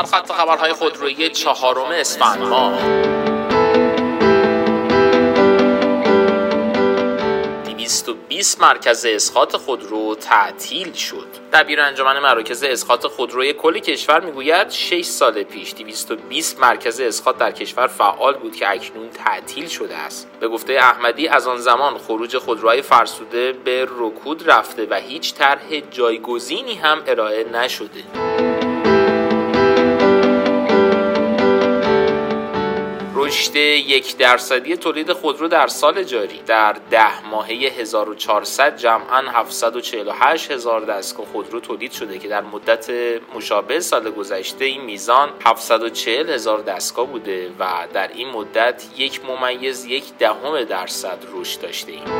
سرخط خبرهای خودرویی 4 اسفند ماه. 220 مرکز اسقاط خودرو تعطیل شد. دبیر انجمن مراکز اسقاط خودروی کل کشور میگوید 6 سال پیش 220 مرکز اسقاط در کشور فعال بود که اکنون تعطیل شده است. به گفته احمدی از آن زمان خروج خودروهای فرسوده به رکود رفته و هیچ طرح جایگزینی هم ارائه نشده. رشد 1% تولید خودرو در سال جاری. در 10 ماهه 1400 جمعاً 748,000 دستگاه خودرو تولید شده که در مدت مشابه سال گذشته این میزان 740,000 دستگاه بوده و در این مدت 1.1% رشد داشته ایم.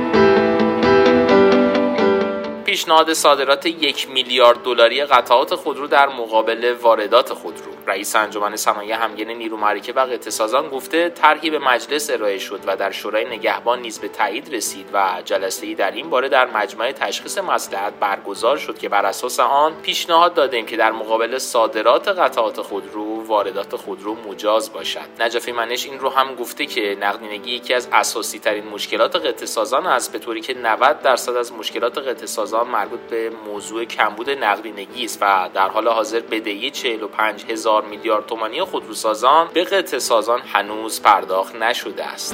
پیشنهاد صادرات 1 میلیارد دلاری قطعات خودرو در مقابل واردات خودرو. رئیس انجمن صنایع همگن نیرومحرکه و قطعه‌سازان گفته طرحی به مجلس ارائه شد و در شورای نگهبان نیز به تایید رسید و جلسه‌ای در این باره در مجمع تشخیص مصلحت برگزار شد که بر اساس آن پیشنهاد دادیم که در مقابل صادرات قطعات خودرو واردات خودرو مجاز باشد. نجف منش این رو هم گفته که نقدینگی یکی از اساسی ترین مشکلات قطعه‌سازان است، به طوری که 90% از مشکلات قطعه‌سازان مربوط به موضوع کمبود نقدینگی است و در حال حاضر بدهی 45,000 میلیارد تومانی خودروسازان به قطعه‌سازان هنوز پرداخت نشده است.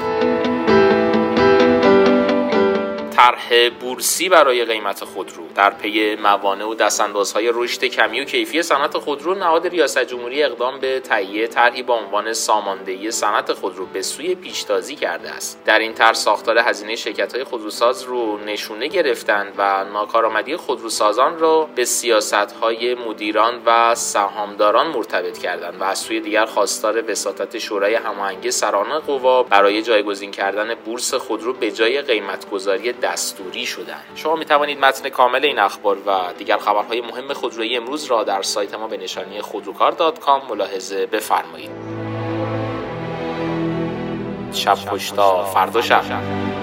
طرح بورسی برای قیمت خودرو. در پی موانع و دستاندازهای رشد کمی و کیفی صنعت خودرو، نهاد ریاست جمهوری اقدام به تهیه طرحی با عنوان ساماندهی صنعت خودرو به سوی پیشتازی کرده است. در این طرح ساختار هزینه شرکت‌های خودروساز رو نشونه گرفتند و ناکارآمدی خودروسازان را به سیاست‌های مدیران و سهامداران مرتبط کردند و از سوی دیگر خواستار وساطت شورای هماهنگی سران قوا برای جایگزین کردن بورس خودرو به جای قیمت‌گذاری دستوری شدند. شما می توانید متن کامل این اخبار و دیگر خبرهای مهم خودرویی امروز را در سایت ما به نشانی خودروکار.com ملاحظه بفرمایید. شب خوش تا فردا شب.